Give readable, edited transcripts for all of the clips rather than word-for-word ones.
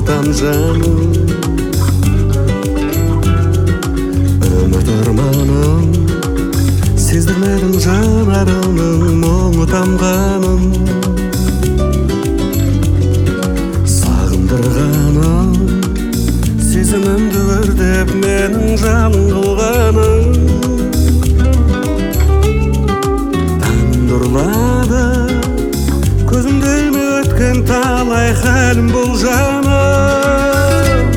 ұмытам жаным, үміт арманым, сездірмедің жанарыңның мұңы тамғанын, сағындырғаным, сезімімді өртеп менің жаным қылғаның. Таңым ұрлады, көзімде өткен талай хәлім бұл жаным.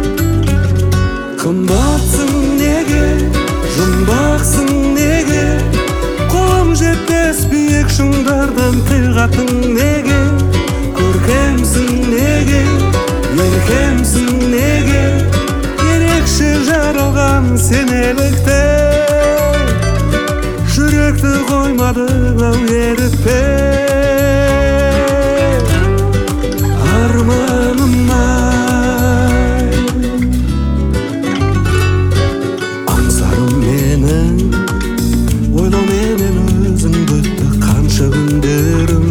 Қымбатсың неге, жұмбақсың неге, қолым жетпес биік шыңдардан тіл қаттың неге, көркемсің неге, еркемсің неге, ерекше жаралған сен еліктен, жүректі қоймадың ау ерітпей. Арманым-ай, аңсарым менің, ойлауменен өзіңді өтті қанша күндерім.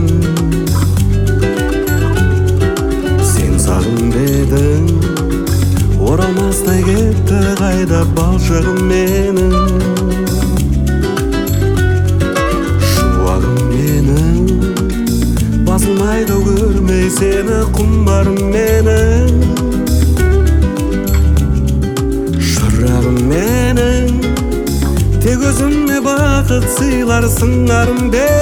Сен сағынбедің, оралмастай кетті қайда балшығым менің. Шуағым менің, басылмайды көрмей сені құмарым менің. Шырағым менің, тек өзіме бақыт сыйлар сыңарым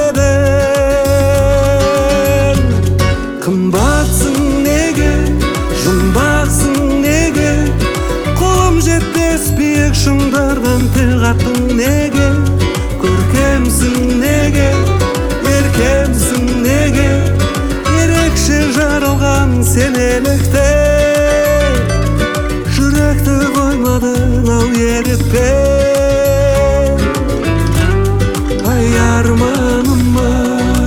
бедің. Қымбатсың неге, жұмбақсың неге, қолым жетпес биік шыңдардан тіл қаттың неге, көркемсің неге, еркемсің неге, ерекше жаралған сен еліктен, жүректі қоймадың ау ерітпей. Ай арманым-ай,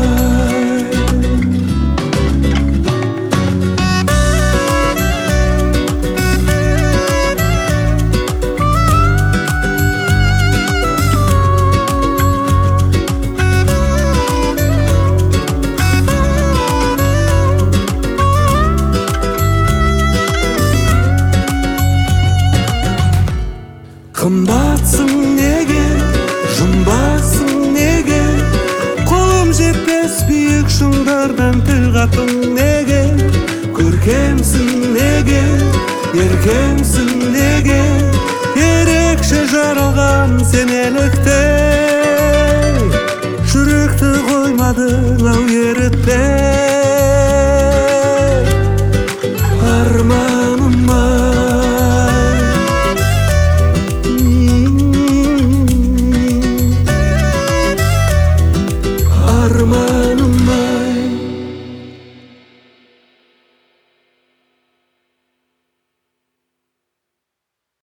қымбатсың неге, жұмбақсың неге, қолым жетпес биік шыңдардан тіл қаттың неге, көркемсің неге, еркемсің неге, ерекше жаралған сен еліктен, жүректі қоймадың ау ерітпей.